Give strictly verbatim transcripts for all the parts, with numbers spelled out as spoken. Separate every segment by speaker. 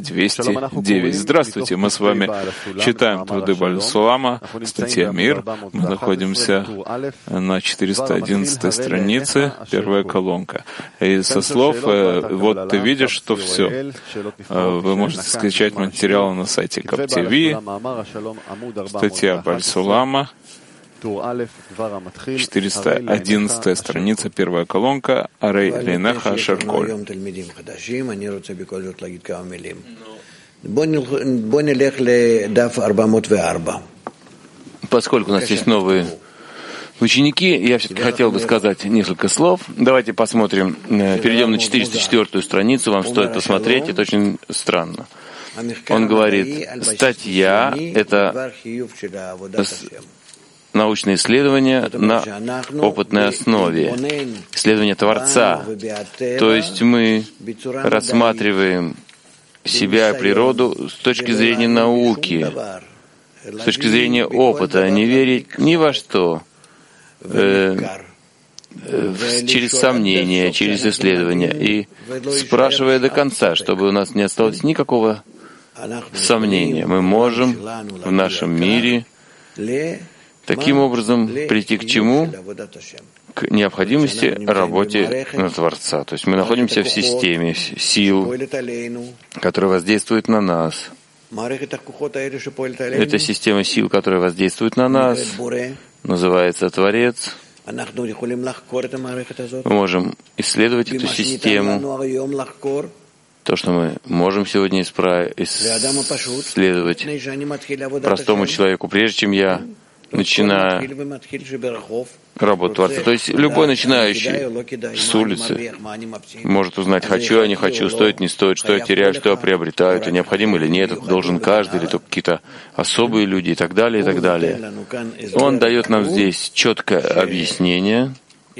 Speaker 1: двести девять. Здравствуйте, мы с вами читаем труды Бааль Сулама, статья «Мир». Мы находимся на четыреста одиннадцатой странице, первая колонка. И со слов, вот ты видишь, что все. Вы можете скачать материалы на сайте КапТВ, статья Бааль Сулама, четыреста одиннадцатая страница, первая колонка, Арей Лейнеха Шерколь.
Speaker 2: Поскольку у нас есть новые ученики, я все-таки хотел бы сказать несколько слов. Давайте посмотрим, перейдем на четыреста четвёртую страницу, вам стоит посмотреть, это очень странно. Он говорит, статья — это научное исследование на опытной основе, исследование Творца. То есть мы рассматриваем себя и природу с точки зрения науки, с точки зрения опыта, а не верить ни во что, э, э, через сомнения, через исследования, и спрашивая до конца, чтобы у нас не осталось никакого сомнения. Мы можем в нашем мире таким образом прийти к чему? К необходимости работе на Творца. То есть мы находимся в системе сил, которая воздействует на нас. Эта система сил, которая воздействует на нас, называется Творец. Мы можем исследовать эту систему. То, что мы можем сегодня исследовать простому человеку, прежде чем я начиная работу Творца. То есть любой начинающий с улицы может узнать, хочу я, не хочу, стоит, не стоит, что я теряю, что я приобретаю, это необходимо или нет, это должен каждый, или только какие-то особые люди и так далее, и так далее. Он дает нам здесь четкое объяснение.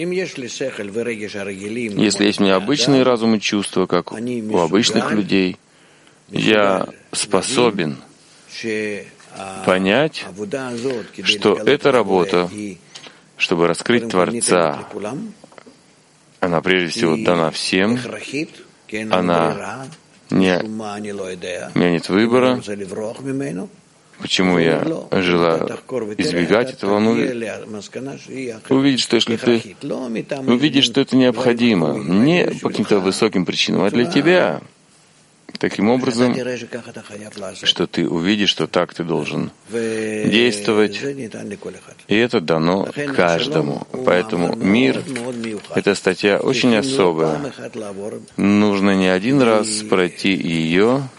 Speaker 2: Если есть у меня обычные разум и чувства, как у обычных людей, я способен понять, что эта работа, чтобы раскрыть Творца, она прежде всего дана всем, она не, у меня нет выбора, почему я желаю избегать этого, он увидит, что если ты увидишь, что это необходимо, не по каким-то высоким причинам, а для тебя, таким образом, что ты увидишь, что так ты должен действовать, и это дано каждому. Поэтому мир — это статья очень особая. Нужно не один раз пройти ее,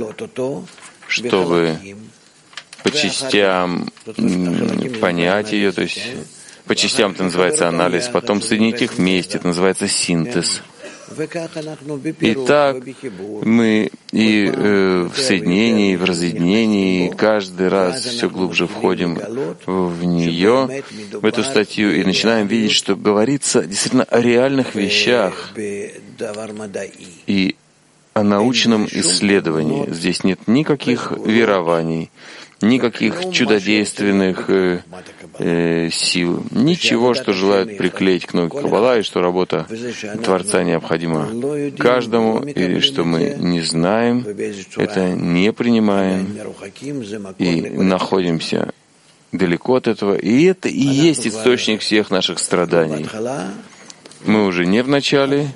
Speaker 2: чтобы по частям понять ее, то есть по частям это называется анализ, потом соединить их вместе, это называется синтез. И так мы и э, в соединении, и в разъединении каждый раз все глубже входим в нее, в эту статью, и начинаем видеть, что говорится действительно о реальных вещах и о научном исследовании. Здесь нет никаких верований, никаких чудодейственных э, э, сил, ничего, что желают приклеить к ноге Каббала, и что работа Творца необходима каждому, или что мы не знаем, это не принимаем и находимся далеко от этого. И это и есть источник всех наших страданий. Мы уже не в начале.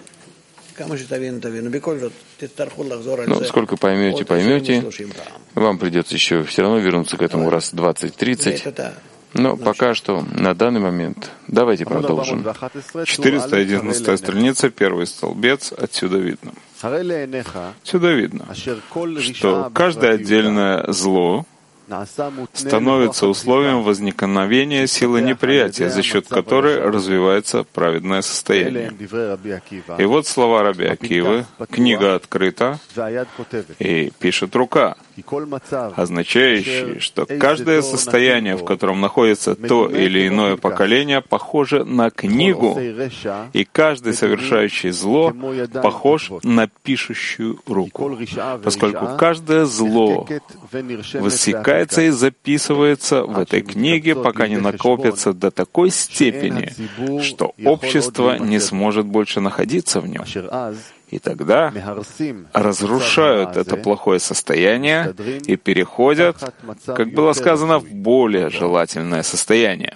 Speaker 2: Но сколько поймете, поймете, вам придется еще все равно вернуться к этому раз двадцать-тридцать. Но пока что, на данный момент, давайте продолжим.
Speaker 1: четыреста одиннадцатая страница, первый столбец, отсюда видно. Отсюда видно, что каждое отдельное зло становится условием возникновения силы неприятия, за счет которой развивается праведное состояние. И вот слова Раби Акивы, книга открыта, и пишет рука, означающие, что каждое состояние, в котором находится то или иное поколение, похоже на книгу, и каждый совершающий зло похож на пишущую руку, поскольку каждое зло высекает и записывается в этой книге, пока не накопится до такой степени, что общество не сможет больше находиться в нем. И тогда разрушают это плохое состояние и переходят, как было сказано, в более желательное состояние.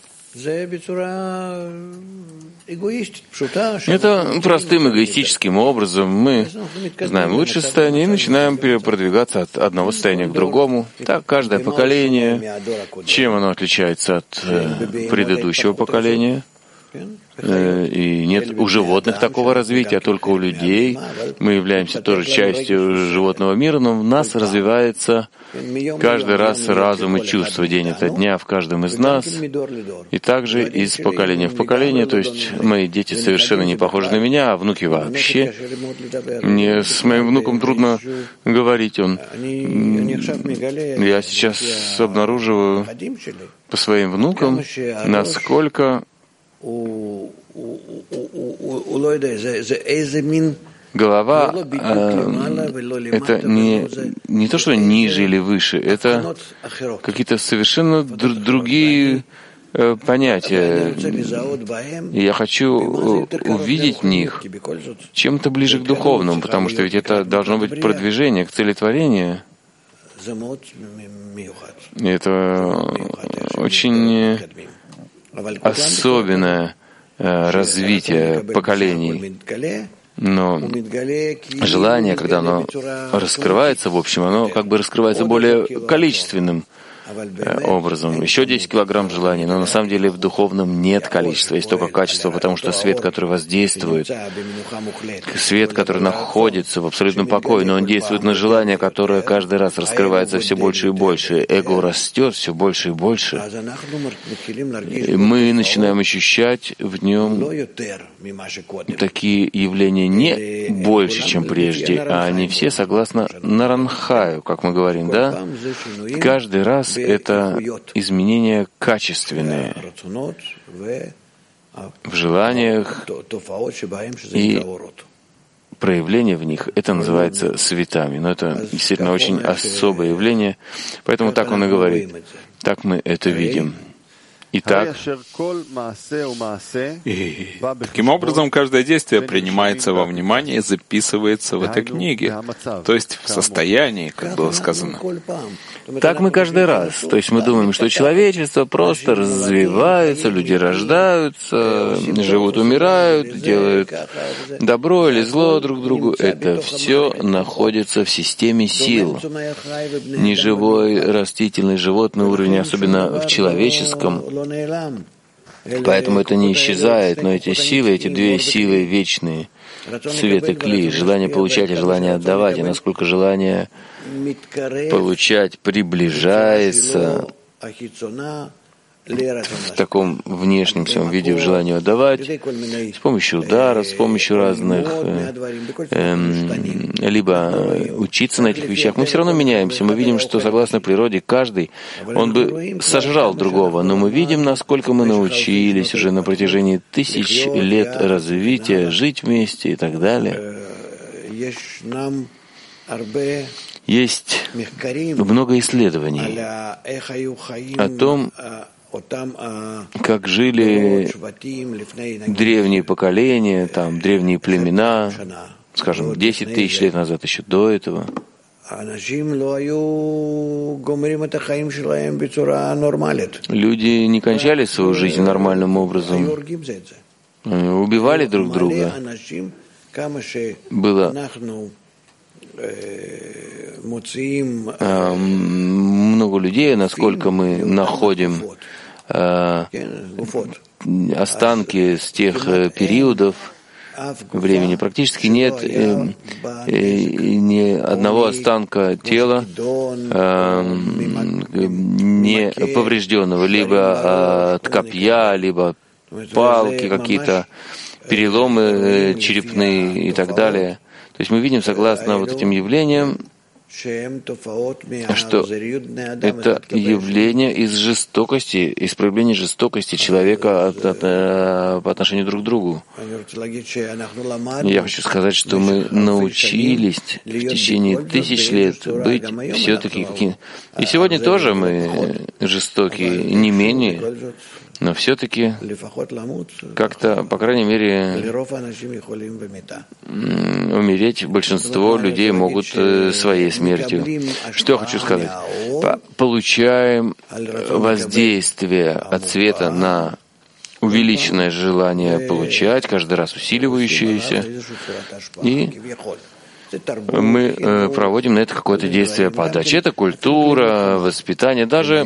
Speaker 2: Это простым эгоистическим образом мы знаем лучшее состояние и начинаем продвигаться от одного состояния к другому. Так, каждое поколение, чем оно отличается от предыдущего поколения? И нет у животных такого развития, только у людей. Мы являемся тоже частью животного мира, но в нас развивается каждый раз разум и чувство день ото дня в каждом из нас, и также из поколения в поколение. То есть мои дети совершенно не похожи на меня, а внуки вообще. Мне с моим внуком трудно говорить. Он... Я сейчас обнаруживаю по своим внукам, насколько голова э, это не, не то, что ниже или выше, это какие-то совершенно др- другие э, понятия. И я хочу увидеть в них чем-то ближе к духовному, потому что ведь это должно быть продвижение к целетворению. И это очень особенное э, развитие поколений. Но желание, когда оно раскрывается, в общем, оно как бы раскрывается более количественным образом. Еще десять килограмм желаний, но на самом деле в духовном нет количества, есть только качество, потому что свет, который воздействует, свет, который находится в абсолютном покое, но он действует на желание, которое каждый раз раскрывается все больше и больше. Эго растет все больше и больше. И мы начинаем ощущать в нем такие явления не больше, чем прежде, а они все согласно Наранхаю, как мы говорим, да? Каждый раз это изменения качественные в желаниях и проявление в них. Это называется светами. Но это действительно очень особое явление. Поэтому так он и говорит. Так мы это видим. Итак,
Speaker 1: и таким образом каждое действие принимается во внимание и записывается в этой книге, то есть в состоянии, как было сказано.
Speaker 2: Так мы каждый раз. То есть мы думаем, что человечество просто развивается, люди рождаются, живут, умирают, делают добро или зло друг другу. Это все находится в системе сил. Неживой, растительный, животный уровень, особенно в человеческом. Поэтому это не исчезает, но эти силы, эти две силы вечные, свет и кли, желание получать и желание отдавать, и насколько желание получать приближается в таком внешнем своем виде, в желании отдавать, с помощью ударов, с помощью разных, э, э, либо учиться на этих вещах. Мы все равно меняемся. Мы видим, что согласно природе каждый, он бы сожрал другого, но мы видим, насколько мы научились уже на протяжении тысяч лет развития жить вместе и так далее. Есть много исследований о том, как жили древние поколения, там, древние племена, скажем, десять тысяч лет назад, еще до этого. Люди не кончали свою жизнь нормальным образом, убивали друг друга. Было много людей, насколько мы находим останки с тех периодов времени. Практически нет э, э, ни одного останка тела э, не поврежденного, либо от копья, либо палки какие-то, переломы черепные и так далее. То есть мы видим, согласно вот этим явлениям, что это явление из жестокости, из проявления жестокости человека от, от, по отношению друг к другу. Я хочу сказать, что мы научились в течение тысяч лет быть все-таки какими. И сегодня тоже мы жестокие, не менее. Но все-таки как-то, по крайней мере, умереть большинство людей могут своей смертью. Что я хочу сказать? Получаем воздействие от света на увеличенное желание получать, каждый раз усиливающееся, и мы э, проводим на это какое-то действие подачи. Это культура, воспитание, даже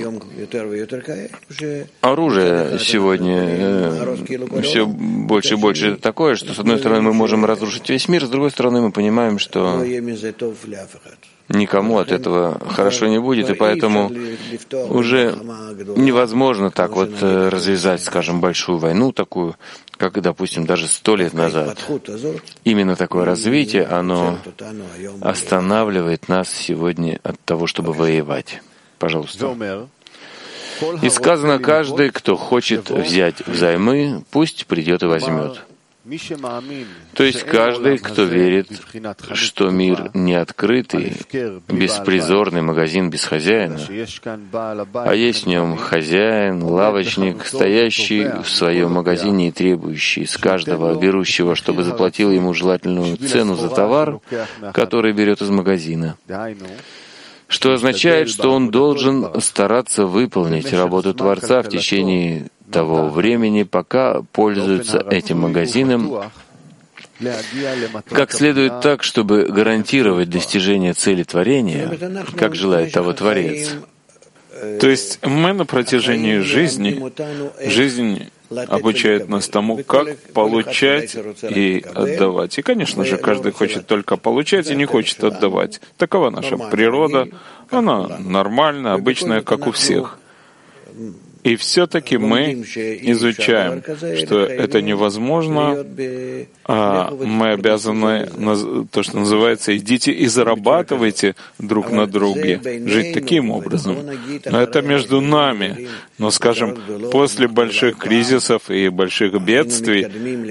Speaker 2: оружие сегодня э, все больше и больше такое, что с одной стороны мы можем разрушить весь мир, с другой стороны мы понимаем, что никому от этого хорошо не будет, и поэтому уже невозможно так вот развязать, скажем, большую войну такую, как, допустим, даже сто лет назад. Именно такое развитие, оно останавливает нас сегодня от того, чтобы воевать. Пожалуйста. И сказано, каждый, кто хочет взять взаймы, пусть придет и возьмет. То есть каждый, кто верит, что мир не открытый, беспризорный магазин без хозяина, а есть в нем хозяин, лавочник, стоящий в своем магазине и требующий с каждого берущего, чтобы заплатил ему желательную цену за товар, который берет из магазина. Что означает, что он должен стараться выполнить работу Творца в течение того времени, пока пользуется этим магазином, как следует так, чтобы гарантировать достижение цели творения, как желает того Творец.
Speaker 1: То есть мы на протяжении жизни, жизнь обучает нас тому, как получать и отдавать. И, конечно же, каждый хочет только получать и не хочет отдавать. Такова наша природа. Она нормальная, обычная, как у всех. И все-таки мы изучаем, что это невозможно, а мы обязаны, то, что называется, идите и зарабатывайте друг на друге, жить таким образом. Но это между нами. Но, скажем, после больших кризисов и больших бедствий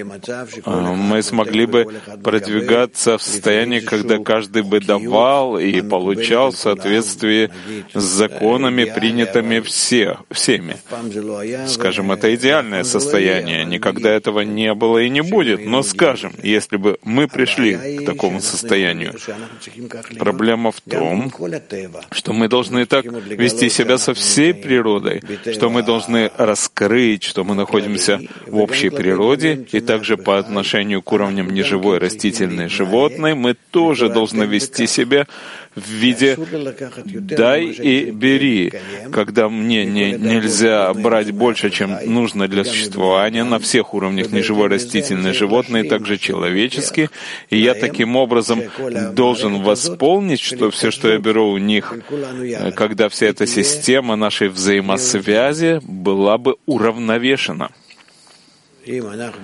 Speaker 1: мы смогли бы продвигаться в состоянии, когда каждый бы давал и получал в соответствии с законами, принятыми все, всеми. Скажем, это идеальное состояние, никогда этого не было и не будет. Но, скажем, если бы мы пришли к такому состоянию, проблема в том, что мы должны так вести себя со всей природой, что мы должны раскрыть, что мы находимся в общей природе, и также по отношению к уровням неживой, растительной, животной, мы тоже должны вести себя в виде «дай и бери», когда мне не, нельзя брать больше, чем нужно для существования на всех уровнях неживой, растительной, животной, также человеческий, и я таким образом должен восполнить, что все, что я беру у них, когда вся эта система нашей взаимосвязи была бы уравновешена. И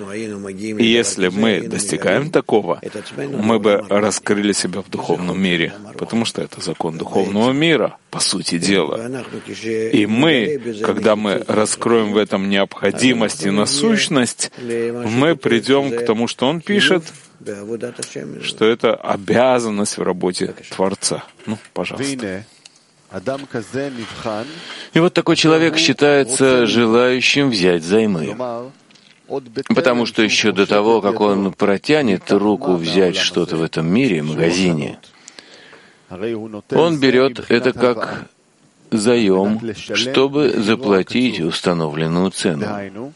Speaker 1: если мы достигаем такого, мы бы раскрыли себя в духовном мире, потому что это закон духовного мира, по сути дела. И мы, когда мы раскроем в этом необходимость и насущность, мы придем к тому, что он пишет, что это обязанность в работе Творца. Ну, пожалуйста.
Speaker 2: И вот такой человек считается желающим взять взаймы. Потому что еще до того, как он протянет руку взять что-то в этом мире, магазине, он берет это как заем, чтобы заплатить установленную цену.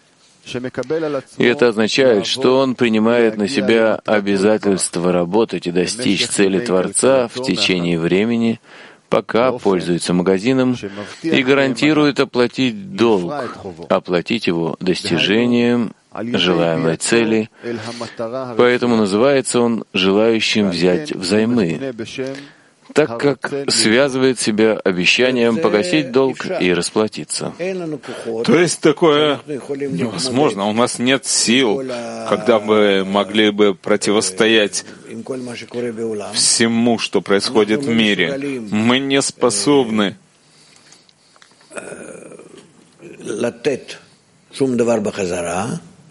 Speaker 2: И это означает, что он принимает на себя обязательство работать и достичь цели Творца в течение времени, пока пользуется магазином, и гарантирует оплатить долг, оплатить его достижением желаемой цели. Поэтому называется он желающим взять взаймы, так как связывает себя обещанием погасить долг и расплатиться.
Speaker 1: То есть такое невозможно. У нас нет сил, когда мы могли бы противостоять всему, что происходит в мире. Мы не способны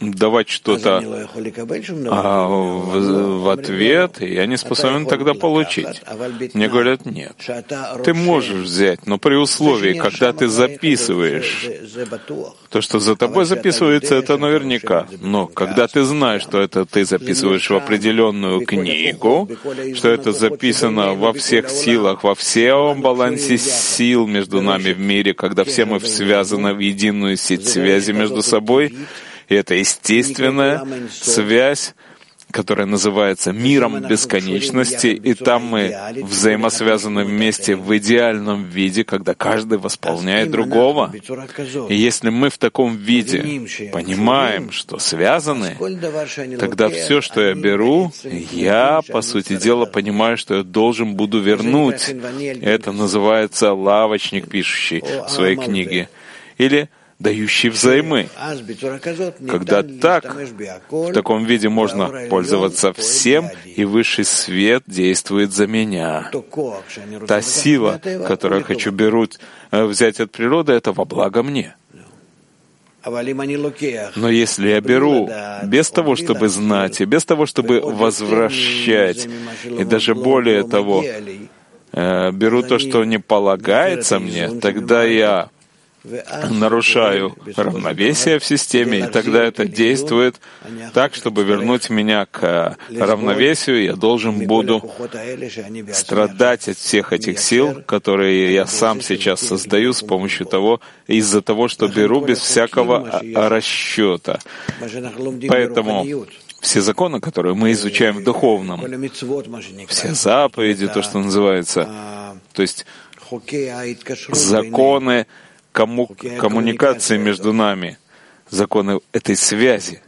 Speaker 1: давать что-то а, в, в ответ, и я не способен тогда получить. Мне говорят, нет, ты можешь взять, но при условии, когда ты записываешь, то, что за тобой записывается, это наверняка. Но когда ты знаешь, что это ты записываешь в определенную книгу, что это записано во всех силах, во всем балансе сил между нами в мире, когда все мы связаны в единую сеть связи между собой, и это естественная связь, которая называется миром бесконечности, и там мы взаимосвязаны вместе в идеальном виде, когда каждый восполняет другого. И если мы в таком виде понимаем, что связаны, тогда все, что я беру, я, по сути дела, понимаю, что я должен буду вернуть. Это называется лавочник, пишущий в своей книге. Или дающий взаймы. Когда так, в таком виде можно пользоваться всем, и высший свет действует за меня. Та сила, которую я хочу беру, взять от природы, это во благо мне. Но если я беру без того, чтобы знать, и без того, чтобы возвращать, и даже более того, беру то, что не полагается мне, тогда я нарушаю равновесие в системе, и тогда это действует так, чтобы вернуть меня к равновесию. Я должен буду страдать от всех этих сил, которые я сам сейчас создаю с помощью того, из-за того, что беру без всякого расчета. Поэтому все законы, которые мы изучаем в духовном, все заповеди, то, что называется, то есть законы Комму... коммуникации между нами, законы этой связи.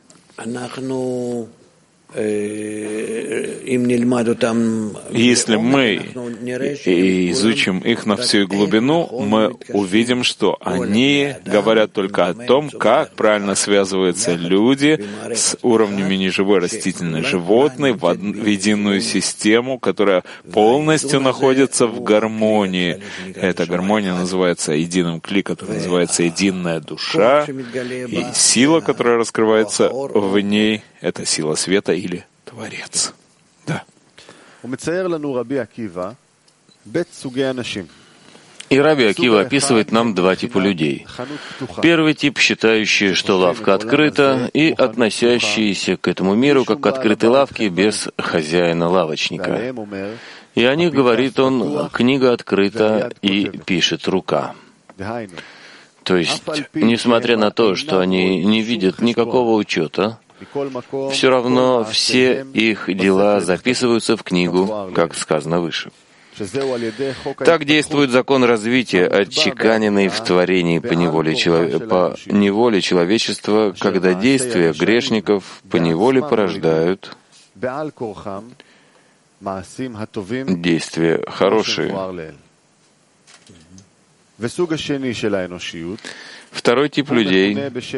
Speaker 1: Если мы изучим их на всю глубину, мы увидим, что они говорят только о том, как правильно связываются люди с уровнями неживой растительной животной в, од... в единую систему, которая полностью находится в гармонии. Эта гармония называется единым кли, который называется единая душа, и сила, которая раскрывается в ней, это сила света или Творец. Да.
Speaker 2: И Раби Акива описывает нам два типа людей. Первый тип, считающий, что лавка открыта, и относящиеся к этому миру как к открытой лавке без хозяина-лавочника. И о них говорит он: книга открыта и пишет рука. То есть, несмотря на то, что они не видят никакого учета, все равно все их дела записываются в книгу, как сказано выше. Так действует закон развития, отчеканенный в творении по неволе, челов... по неволе человечества, когда действия грешников по неволе порождают действия хорошие. Второй тип людей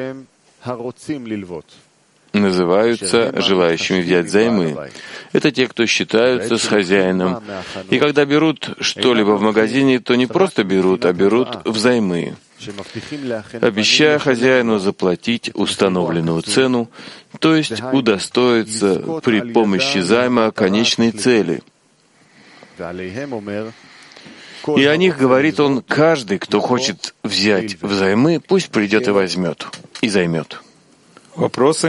Speaker 2: называются желающими взять взаймы. Это те, кто считаются с хозяином. И когда берут что-либо в магазине, то не просто берут, а берут взаймы, обещая хозяину заплатить установленную цену, то есть удостоиться при помощи займа конечной цели. И о них говорит он: каждый, кто хочет взять взаймы, пусть придет и возьмет, и займет.
Speaker 1: Вопросы?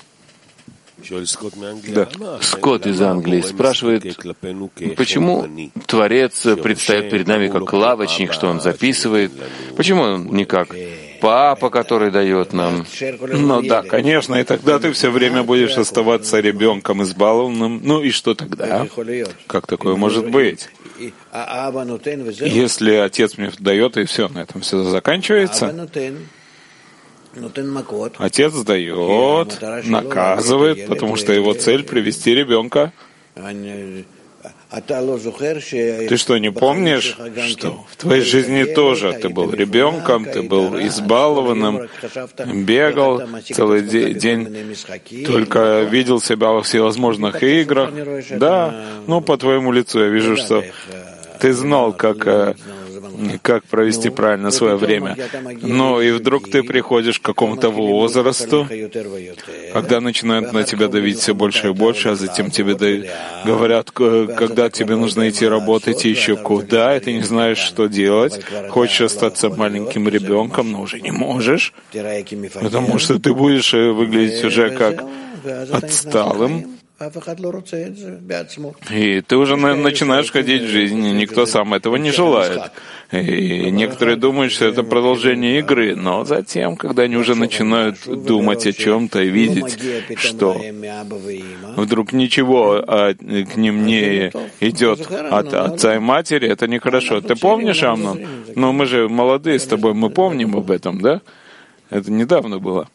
Speaker 2: Да. Скотт из Англии спрашивает, почему Творец предстает перед нами как лавочник, что он записывает, почему он не как папа, который дает нам?
Speaker 1: Ну да, конечно, и тогда ты все время будешь оставаться ребенком избалованным. Ну и что тогда? Как такое может быть? Если отец мне дает, и все, на этом все заканчивается. Отец дает, наказывает, потому что его цель — привести ребенка. Ты что, не помнишь, что в твоей жизни тоже ты был ребенком, ты был избалованным, бегал целый день, только видел себя во всевозможных играх? Да, ну по твоему лицу я вижу, что ты знал, как как провести правильно свое время. Но и вдруг ты приходишь к какому-то возрасту, когда начинают на тебя давить все больше и больше, а затем тебе дают, говорят, когда тебе нужно идти работать и еще куда, и ты не знаешь, что делать. Хочешь остаться маленьким ребенком, но уже не можешь, потому что ты будешь выглядеть уже как отсталым. И ты уже начинаешь ходить в жизнь, и никто сам этого не желает. И некоторые думают, что это продолжение игры, но затем, когда они уже начинают думать о чем-то и видеть, что вдруг ничего а к ним не идет от отца и матери, это нехорошо. Ты помнишь, Амнон? Ну, мы же молодые с тобой, мы помним об этом, да? Это недавно было.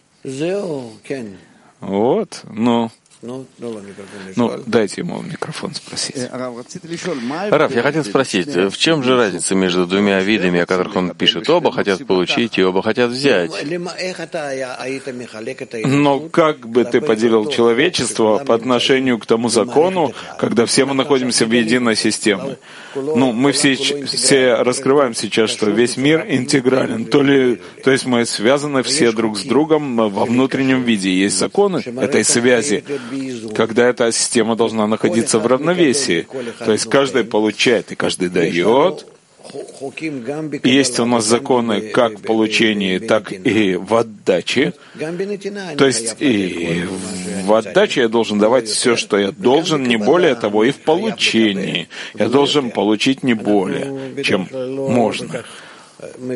Speaker 1: Вот, ну... Ну, дайте ему микрофон спросить.
Speaker 2: Раф, я хотел спросить, в чем же разница между двумя видами, о которых он пишет? Оба хотят получить и оба хотят взять.
Speaker 1: Но как бы ты поделил человечество по отношению к тому закону, когда все мы находимся в единой системе? Ну, мы все, все раскрываем сейчас, что весь мир интегрален. То ли, то есть мы связаны все друг с другом во внутреннем виде. Есть законы этой связи, когда эта система должна находиться в равновесии. То есть каждый получает и каждый дает. Есть у нас законы как в получении, так и в отдаче. То есть и в отдаче я должен давать все, что я должен, не более того, и в получении. Я должен получить не более, чем можно. Мы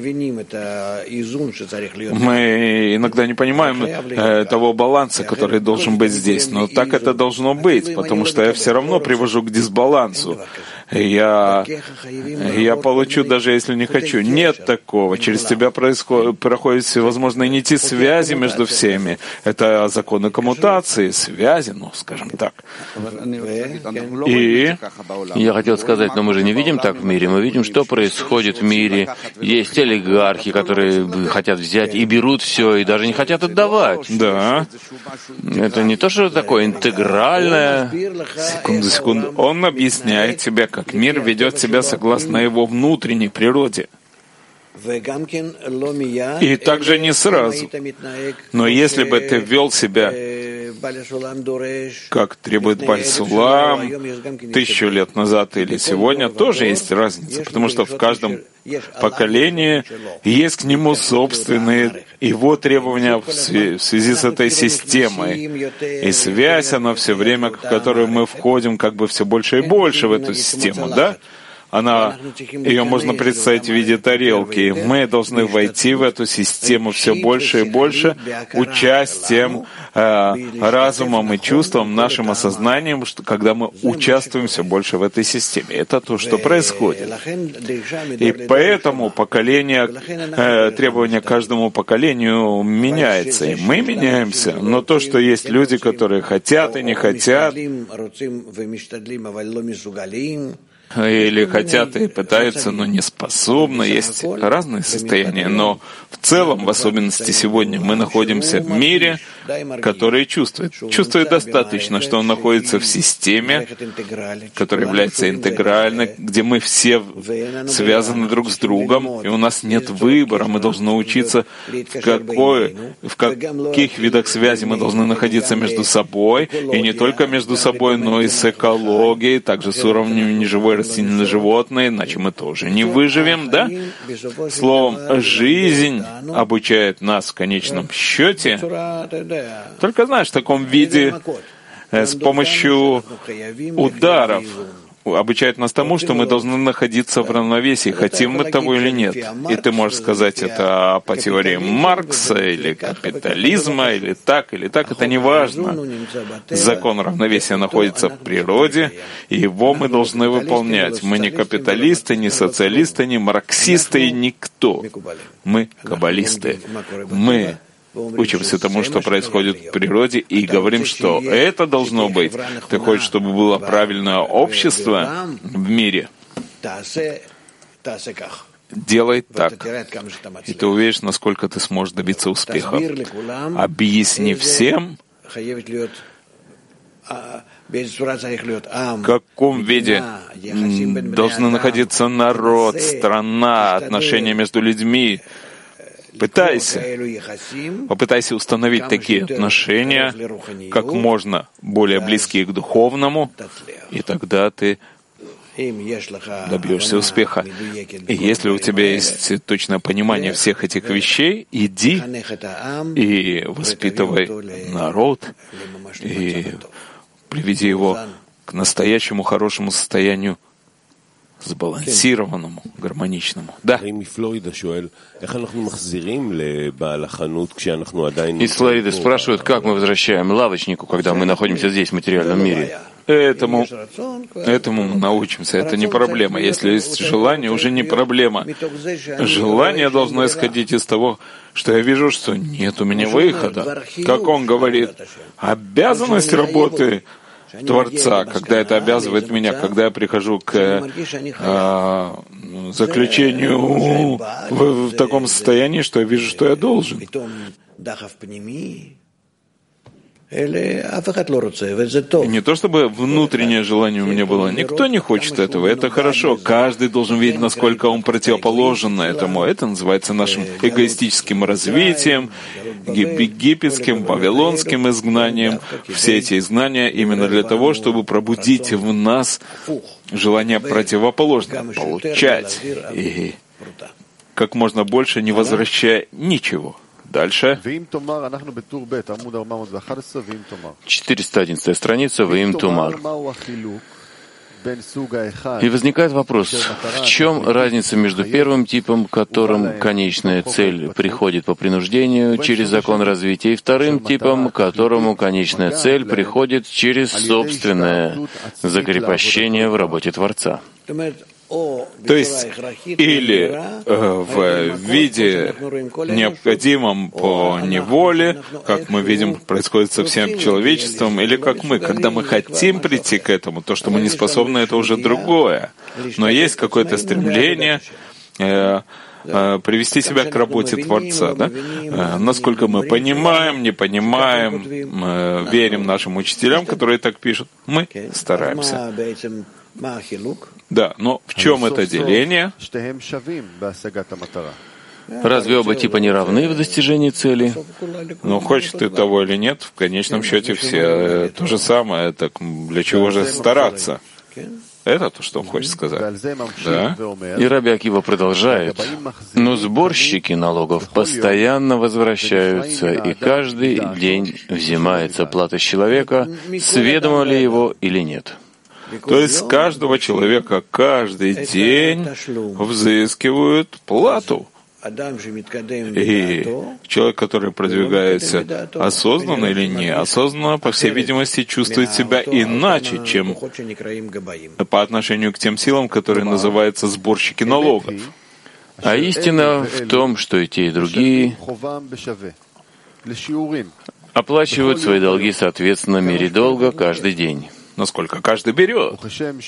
Speaker 1: иногда не понимаем э, того баланса, который должен быть здесь, но так это должно быть, потому что я все равно привожу к дисбалансу. Я, я получу, даже если не хочу. Нет такого. Через тебя происходит, проходят всевозможные нити связи между всеми. Это законы коммутации, связи, ну, скажем так. И
Speaker 2: я хотел сказать, но мы же не видим так в мире. Мы видим, что происходит в мире. Есть олигархи, которые хотят взять и берут все, и даже не хотят отдавать.
Speaker 1: Да.
Speaker 2: Это не то, что такое интегральное.
Speaker 1: Секунду, секунду. Он объясняет тебе, как мир ведет себя согласно его внутренней природе. И также не сразу. Но если бы ты вел себя, как требует Баль-Сулам, тысячу лет назад или сегодня, тоже есть разница, потому что в каждом поколении есть к нему собственные его требования в связи с этой системой. И связь, она все время, в которую мы входим, как бы все больше и больше в эту систему, да? Она, ее можно представить в виде тарелки. Мы должны войти в эту систему все больше и больше участием, э, разумом и чувством, нашим осознанием, что, когда мы участвуем все больше в этой системе. Это то, что происходит. И поэтому поколение, э, требования к каждому поколению меняется. И мы меняемся. Но то, что есть люди, которые хотят и не хотят, или хотят и пытаются, но не способны. Есть разные состояния, но в целом, в особенности сегодня, мы находимся в мире, который чувствует. Чувствует достаточно, что он находится в системе, которая является интегральной, где мы все связаны друг с другом, и у нас нет выбора. Мы должны учиться, в, какой, в каких видах связи мы должны находиться между собой, и не только между собой, но и с экологией, также с уровнем неживой растительные животные, иначе мы тоже не выживем, да? Словом, жизнь обучает нас в конечном счете, только, знаешь, в таком виде, с помощью ударов, обучает нас тому, что мы должны находиться в равновесии, хотим мы того или нет. И ты можешь сказать это по теории Маркса, или капитализма, или так, или так, это не важно. Закон равновесия находится в природе, и его мы должны выполнять. Мы не капиталисты, не социалисты, не марксисты, никто. Мы каббалисты. Мы учимся тому, что происходит в природе, и говорим, что это должно быть. Ты хочешь, чтобы было правильное общество в мире? Делай так. И ты увидишь, насколько ты сможешь добиться успеха. Объясни всем, в каком виде должны находиться народ, страна, отношения между людьми. Пытайся, попытайся установить такие отношения, как можно более близкие к духовному, и тогда ты добьешься успеха. И если у тебя есть точное понимание всех этих вещей, иди и воспитывай народ, и приведи его к настоящему хорошему состоянию, сбалансированному, гармоничному. Да. Из
Speaker 2: Флориды спрашивают, как мы возвращаем лавочнику, когда мы находимся здесь, в материальном мире.
Speaker 1: Этому, этому мы научимся. Это не проблема. Если есть желание, уже не проблема. Желание должно исходить из того, что я вижу, что нет у меня выхода. Как он говорит, обязанность работы Творца, когда это обязывает меня, когда я прихожу к э, заключению в, в таком состоянии, что я вижу, что я должен. И не то чтобы внутреннее желание у меня было. Никто не хочет этого. Это хорошо. Каждый должен видеть, насколько он противоположен этому. Это называется нашим эгоистическим развитием, египетским, вавилонским изгнанием. Все эти изгнания именно для того, чтобы пробудить в нас желание противоположное, получать. И как можно больше, не возвращая ничего. Дальше.
Speaker 2: четыреста одиннадцатая страница, Ваим Тумар. И возникает вопрос, в чем разница между первым типом, которым конечная цель приходит по принуждению через закон развития, и вторым типом, которому конечная цель приходит через собственное закрепощение в работе Творца?
Speaker 1: То есть, или э, в виде необходимом по неволе, как мы видим, происходит со всем человечеством, или как мы, когда мы хотим прийти к этому, то, что мы не способны, это уже другое. Но есть какое-то стремление э, э, привести себя к работе Творца. Да? Э, насколько мы понимаем, не понимаем, э, верим нашим учителям, которые так пишут, мы стараемся. Да, но в чем это деление?
Speaker 2: Разве оба типа не равны в достижении цели?
Speaker 1: Ну, хочешь ты того или нет, в конечном счете все то же самое. Так для чего же стараться? Это то, что он хочет сказать. Да?
Speaker 2: И Раби Акива продолжает. Но сборщики налогов постоянно возвращаются, и каждый день взимается плата с человека, сведомо ли его или нет.
Speaker 1: То есть с каждого человека каждый день взыскивают плату. И человек, который продвигается осознанно или неосознанно, по всей видимости, чувствует себя иначе, чем по отношению к тем силам, которые называются сборщики налогов.
Speaker 2: А истина в том, что и те, и другие оплачивают свои долги соответственно мере долга каждый день.
Speaker 1: Насколько каждый берет.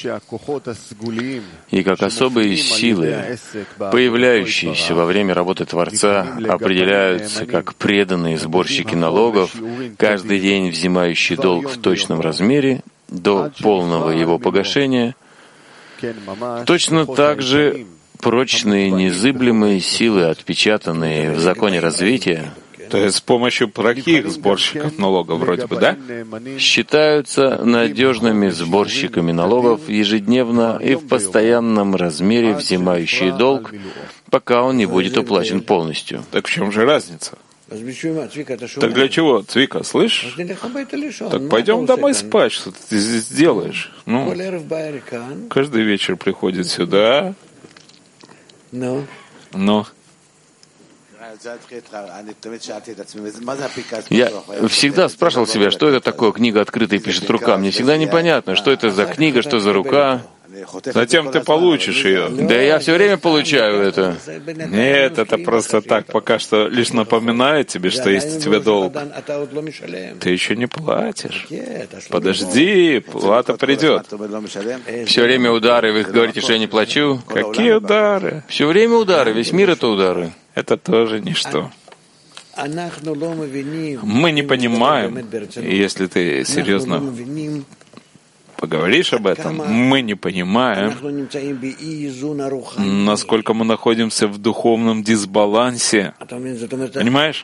Speaker 2: И как особые силы, появляющиеся во время работы Творца, определяются как преданные сборщики налогов, каждый день взимающие долг в точном размере до полного его погашения, точно так же прочные незыблемые силы, отпечатанные в законе развития,
Speaker 1: то есть с помощью плохих сборщиков налогов вроде бы, да?
Speaker 2: Считаются надежными сборщиками налогов ежедневно и в постоянном размере взимающие долг, пока он не будет уплачен полностью.
Speaker 1: Так в чем же разница? Так для чего, Цвика, слышишь? Так пойдем домой спать, что ты здесь делаешь? Ну, каждый вечер приходит сюда. Ну?
Speaker 2: Я всегда спрашивал себя, что это такое книга открытая пишет рука. Мне всегда непонятно, что это за книга, что за рука.
Speaker 1: Затем ты получишь ее.
Speaker 2: Да я все время получаю это.
Speaker 1: Нет, это просто так, пока что лишь напоминает тебе, что есть у тебя долг. Ты еще не платишь. Подожди, плата придет.
Speaker 2: Все время удары, вы говорите, что я не плачу?
Speaker 1: Какие удары?
Speaker 2: Все время удары, весь мир это удары.
Speaker 1: Это тоже ничто. Мы не понимаем, если ты серьезно поговоришь об этом, мы не понимаем, насколько мы находимся в духовном дисбалансе. Понимаешь?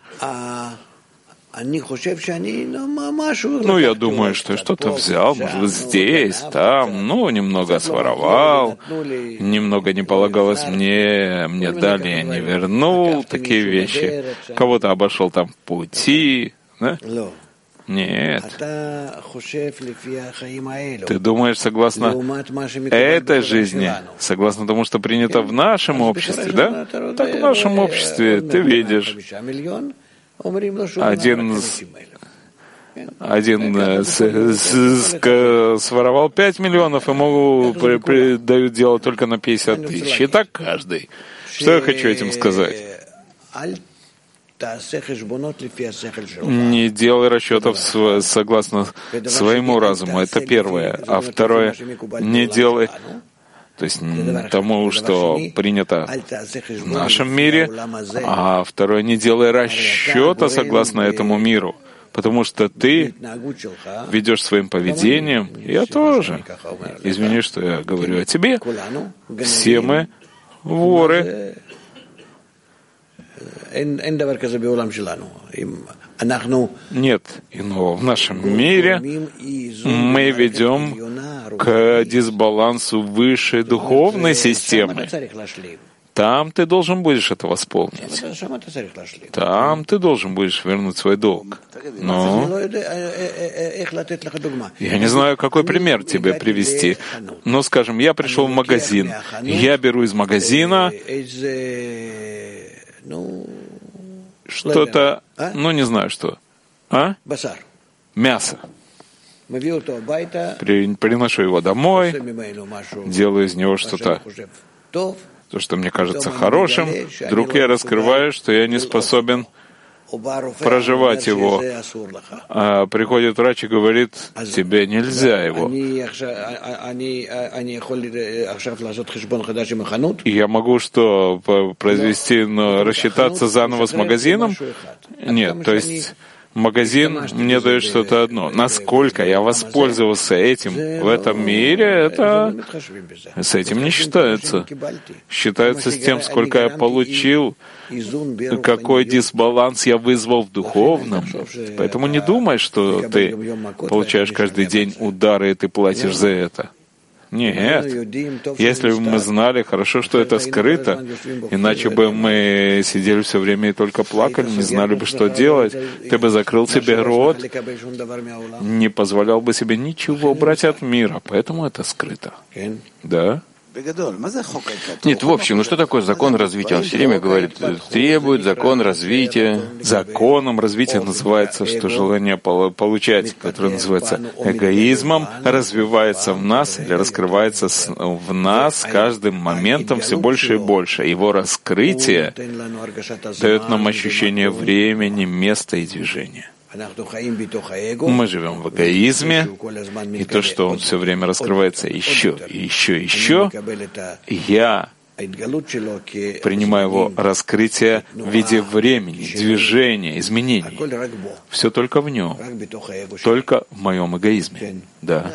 Speaker 1: Ну, я думаю, что я что-то взял, может быть, здесь, там, ну, немного своровал, немного не полагалось мне, мне дали, я не вернул, такие вещи. Кого-то обошел там пути, да? Нет. Ты думаешь, согласно этой жизни, согласно тому, что принято в нашем обществе, да? Так в нашем обществе ты видишь, один, один с, с, с, своровал пять миллионов, ему при, при, дают дело только на пятьдесят тысяч. И так каждый. Что я хочу этим сказать? Не делай расчетов согласно своему разуму. Это первое. А второе, не делай, то есть тому, что принято в нашем мире, а второе, не делай расчета согласно этому миру, потому что ты ведешь своим поведением, я тоже. Извини, что я говорю о тебе. Все мы воры. Нет иного в нашем мире. Мы ведем к дисбалансу высшей духовной системы. Там ты должен будешь это восполнить. Там ты должен будешь вернуть свой долг. Но я не знаю, какой пример тебе привести. Но, скажем, я пришел в магазин. Я беру из магазина что-то, ну не знаю что. А? Мясо. При, приношу его домой, делаю из него что-то, то, что мне кажется хорошим. Вдруг я раскрываю, что я не способен проживать его. А приходит врач и говорит, тебе нельзя его. И я могу что, произвести, ну, рассчитаться заново с магазином? Нет, то есть магазин мне дает что-то одно. Насколько я воспользовался этим в этом мире, это с этим не считается. Считается с тем, сколько я получил, какой дисбаланс я вызвал в духовном. Поэтому не думай, что ты получаешь каждый день удары, и ты платишь за это. Нет. Если бы мы знали, хорошо, что это скрыто, иначе бы мы сидели все время и только плакали, не знали бы, что делать. Ты бы закрыл себе рот, не позволял бы себе ничего брать от мира, поэтому это скрыто. Да?
Speaker 2: Нет, в общем, ну что такое закон развития? Он все время говорит, требует закон развития.
Speaker 1: Законом развития называется, что желание получать, которое называется эгоизмом, развивается в нас или раскрывается в нас с каждым моментом все больше и больше. Его раскрытие дает нам ощущение времени, места и движения. Мы живем в эгоизме, и то, что он все время раскрывается еще, и еще, и еще, я принимаю его раскрытие в виде времени, движения, изменений. Все только в нем, только в моем эгоизме. Да.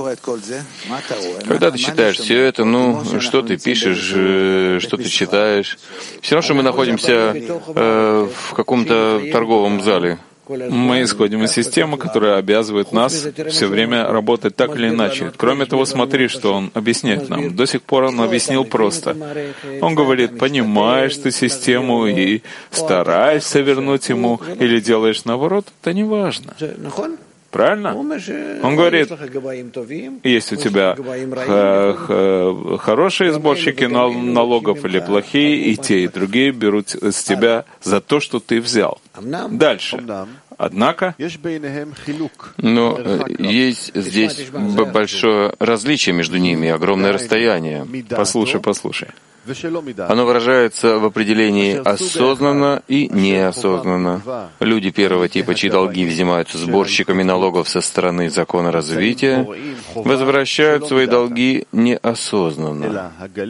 Speaker 2: Когда ты читаешь все это, ну, что ты пишешь, что ты читаешь, все равно, что мы находимся э, в каком-то торговом зале.
Speaker 1: Мы исходим из системы, которая обязывает нас все время работать так или иначе. Кроме того, смотри, что он объясняет нам. До сих пор он объяснил просто. Он говорит, понимаешь ты систему и стараешься вернуть ему, или делаешь наоборот, это не важно. Правильно? Он говорит, есть у тебя хорошие сборщики налогов или плохие, и те, и другие берут с тебя за то, что ты взял. Дальше. Однако,
Speaker 2: но есть здесь большое различие между ними, огромное расстояние.
Speaker 1: Послушай, послушай.
Speaker 2: Оно выражается в определении осознанно и неосознанно. Люди первого типа, чьи долги взимаются сборщиками налогов со стороны закона развития, возвращают свои долги неосознанно.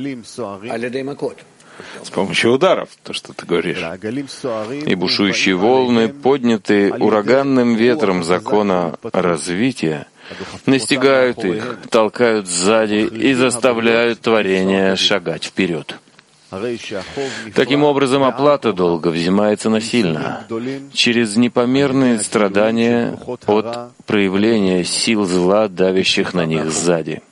Speaker 1: С помощью ударов, то, что ты говоришь.
Speaker 2: И бушующие волны, поднятые ураганным ветром закона развития, настигают их, толкают сзади и заставляют творение шагать вперед. Таким образом, оплата долга взимается насильно, через непомерные страдания от проявления сил зла, давящих на них сзади.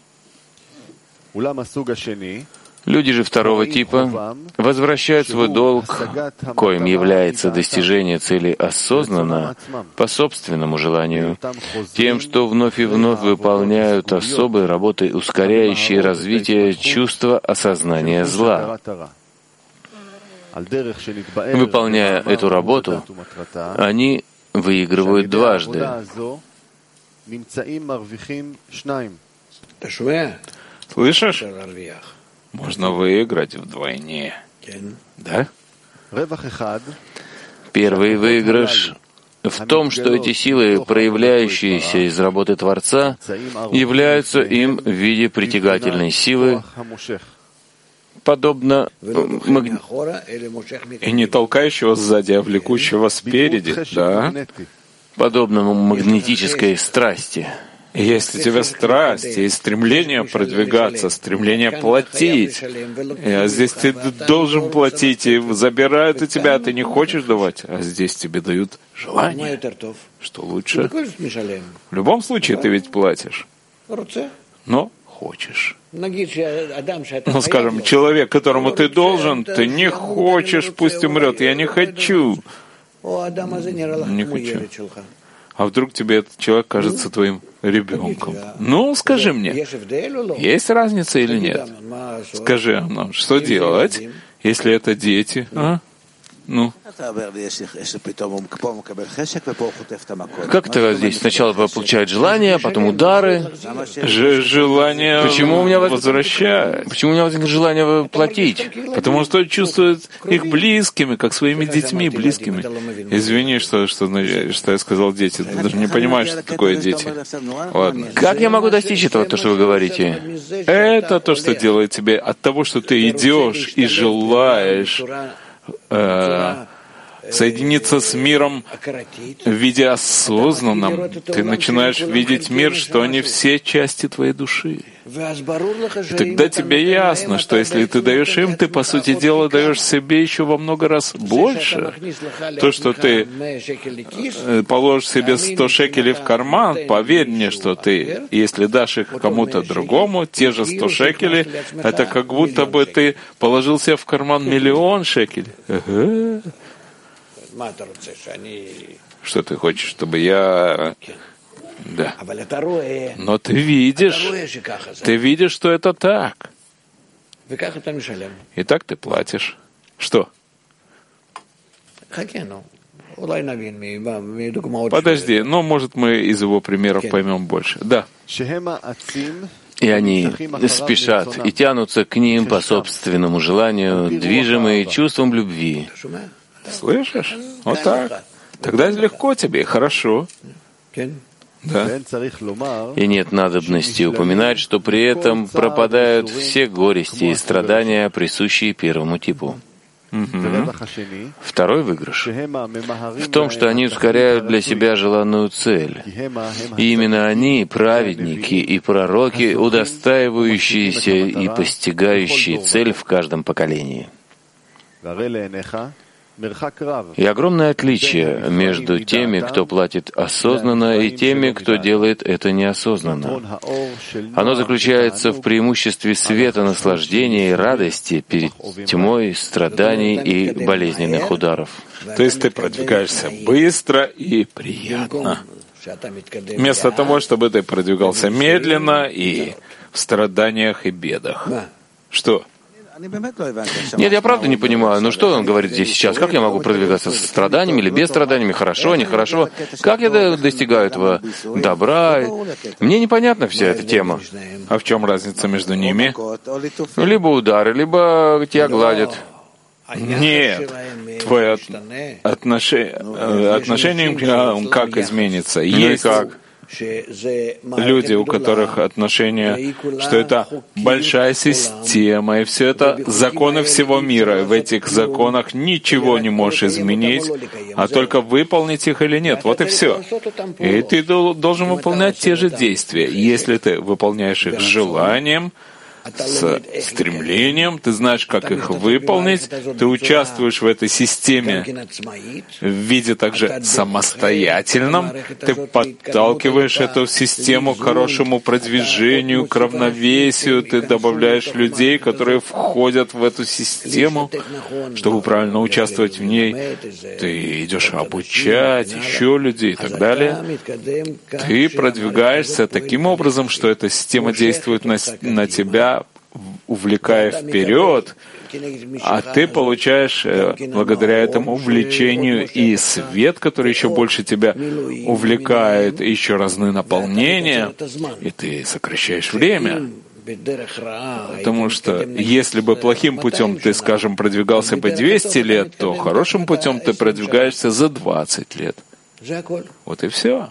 Speaker 2: Люди же второго типа возвращают свой долг, коим является достижение цели осознанно, по собственному желанию, тем, что вновь и вновь выполняют особые работы, ускоряющие развитие чувства осознания зла. Выполняя эту работу, они выигрывают дважды.
Speaker 1: Слышишь? Можно выиграть вдвойне. Да?
Speaker 2: Первый выигрыш в том, что эти силы, проявляющиеся из работы Творца, являются им в виде притягательной силы, подобно маг...
Speaker 1: и не толкающего сзади, а влекущего спереди, да?
Speaker 2: Подобно магнетической страсти.
Speaker 1: Если у тебя страсть и стремление продвигаться, стремление платить, а здесь ты должен платить, и забирают у тебя, а ты не хочешь давать, а здесь тебе дают желание, что лучше. В любом случае ты ведь платишь, но хочешь. Ну, скажем, человек, которому ты должен, ты не хочешь, пусть умрет, я не хочу. Не хочу. А вдруг тебе этот человек кажется твоим ребенком? Ну, скажи мне, есть разница или нет? Скажи нам, что делать, если это дети? А? Ну.
Speaker 2: Как это здесь? Сначала получают желание, потом удары.
Speaker 1: Ж- желание
Speaker 2: Почему у меня
Speaker 1: возвращает?
Speaker 2: Почему у меня возникает желание платить?
Speaker 1: Потому что чувствует их близкими, как своими детьми близкими. Извини, что, что, что я сказал дети. Ты даже не понимаешь, что такое дети. Ладно.
Speaker 2: Как я могу достичь этого, то, что вы говорите?
Speaker 1: Это то, что делает тебе от того, что ты идешь и желаешь э, соединиться с миром в виде осознанном. Ты начинаешь видеть мир, что они все части твоей души. И тогда тебе ясно, что если ты даешь им, ты, по сути дела, даешь себе еще во много раз больше. То, что ты положишь себе сто шекелей в карман, поверь мне, что ты, если дашь их кому-то другому, те же сто шекелей, это как будто бы ты положил себе в карман миллион шекелей. Ага. Что ты хочешь, чтобы я... Да. Но ты видишь, ты видишь, что это так. И так ты платишь. Что? Подожди, но, может, мы из его примеров поймем больше. Да.
Speaker 2: И они спешат и тянутся к ним по собственному желанию, движимые чувством любви.
Speaker 1: Слышишь? Вот так. Тогда легко тебе, хорошо. Да.
Speaker 2: И нет надобности упоминать, что при этом пропадают все горести и страдания, присущие первому типу.
Speaker 1: Угу.
Speaker 2: Второй выигрыш в том, что они ускоряют для себя желанную цель. И именно они, праведники и пророки, удостаивающиеся и постигающие цель в каждом поколении. И огромное отличие между теми, кто платит осознанно, и теми, кто делает это неосознанно. Оно заключается в преимуществе света, наслаждения и радости перед тьмой, страданий и болезненных ударов.
Speaker 1: То есть ты продвигаешься быстро и приятно. Вместо того, чтобы ты продвигался медленно и в страданиях и бедах. Что?
Speaker 2: Нет, я правда не понимаю, ну что он говорит здесь сейчас? Как я могу продвигаться со страданиями или без страданиями? Хорошо, нехорошо? Как я достигаю этого добра? Мне непонятна вся эта тема.
Speaker 1: А в чем разница между ними?
Speaker 2: Либо удары, либо тебя гладят.
Speaker 1: Нет, твое отношение, отношение к ним как изменится? Есть как. люди, у которых отношения, что это большая система, и все это законы всего мира, и в этих законах ничего не можешь изменить, а только выполнить их или нет. Вот и все. И ты должен выполнять те же действия. Если ты выполняешь их с желанием, с стремлением, ты знаешь, как их выполнить, ты участвуешь в этой системе в виде также самостоятельном, ты подталкиваешь эту систему к хорошему продвижению, к равновесию, ты добавляешь людей, которые входят в эту систему, чтобы правильно участвовать в ней, ты идешь обучать еще людей и так далее. Ты продвигаешься таким образом, что эта система действует на, на тебя, увлекая вперед, а ты получаешь благодаря этому увлечению и свет, который еще больше тебя увлекает, и еще разные наполнения, и ты сокращаешь время. Потому что если бы плохим путем ты, скажем, продвигался по двести лет, то хорошим путем ты продвигаешься за двадцать лет. Вот и все.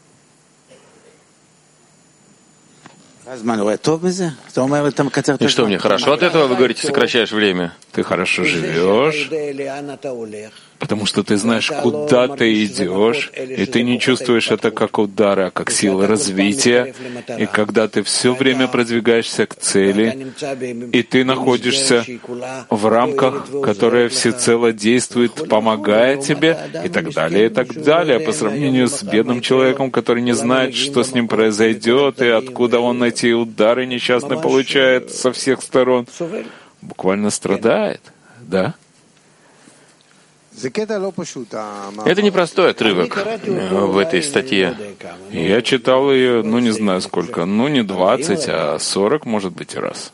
Speaker 2: И что, мне хорошо от этого, вы говорите, сокращаешь время?
Speaker 1: Ты хорошо живешь, потому что ты знаешь, куда ты идешь, и ты не чувствуешь это как удары, а как силы развития. И когда ты все время продвигаешься к цели, и ты находишься в рамках, которые всецело действует, помогая тебе, и так далее, и так далее, по сравнению с бедным человеком, который не знает, что с ним произойдет, и откуда он эти удары несчастно получает со всех сторон, буквально страдает, да?
Speaker 2: Это непростой отрывок в этой статье.
Speaker 1: Я читал ее, ну не знаю сколько, ну не двадцать, а сорок, может быть, раз.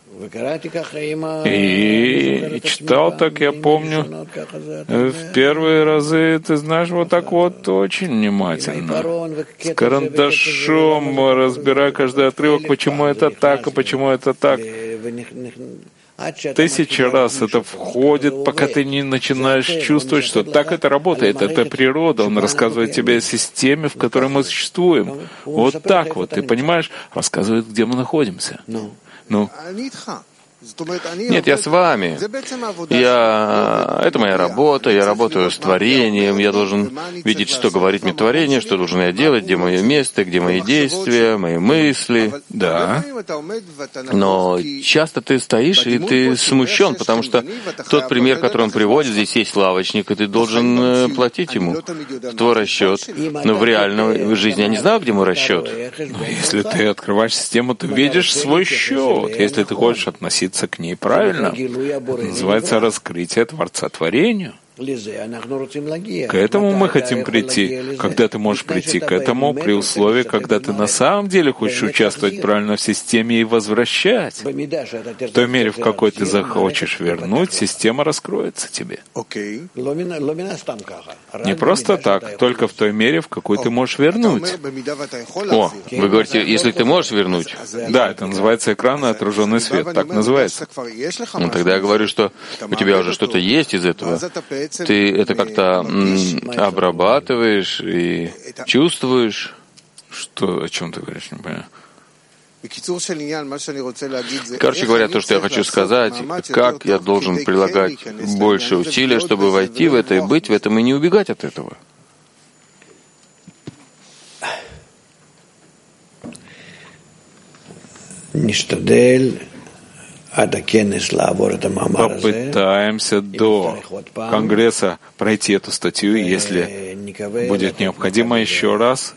Speaker 1: И читал так, я помню, в первые разы, ты знаешь, вот так вот очень внимательно, с карандашом, разбирая каждый отрывок, почему это так, и почему это так. Тысячи раз это входит, пока ты не начинаешь чувствовать, что так это работает, это природа. Он рассказывает тебе о системе, в которой мы существуем. Вот так вот, ты понимаешь, рассказывает, где мы находимся. Ну,
Speaker 2: нет, я с вами. Я... Это моя работа, я работаю с творением, я должен видеть, что говорит мне творение, что должен я делать, где мое место, где мои действия, мои мысли.
Speaker 1: Да.
Speaker 2: Но часто ты стоишь, и ты смущен, потому что тот пример, который он приводит, здесь есть лавочник, и ты должен платить ему в твой расчет. Но в реальной жизни я не знаю, где мой расчет.
Speaker 1: Но если ты открываешь систему, ты видишь свой счет, если ты хочешь относиться к ней правильно. Это называется раскрытие Творца творению. К этому мы хотим прийти. Когда ты можешь прийти к этому, при условии, когда ты на самом деле хочешь участвовать правильно в системе и возвращать. В той мере, в какой ты захочешь вернуть, система раскроется тебе. Не просто так, только в той мере, в какой ты можешь вернуть.
Speaker 2: О, вы говорите, если ты можешь вернуть?
Speaker 1: Да, это называется экранный отраженный свет, так называется.
Speaker 2: Ну, тогда я говорю, что у тебя уже что-то есть из этого. Ты это как-то м, обрабатываешь и чувствуешь.
Speaker 1: Что, о чем ты говоришь, не понимаю?
Speaker 2: Короче говоря, то, что я хочу сказать, как я должен прилагать больше усилий, чтобы войти в это и быть в этом, и не убегать от этого.
Speaker 1: Попытаемся до Конгресса пройти эту статью, если будет необходимо еще раз.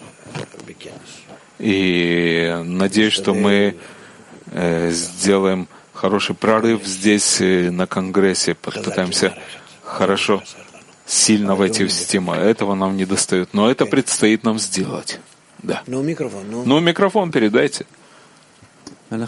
Speaker 1: И надеюсь, что мы э, сделаем хороший прорыв здесь, на Конгрессе, попытаемся хорошо, сильно войти в систему. Этого нам не достает, но это предстоит нам сделать. Да. Ну, микрофон передайте.
Speaker 2: Мы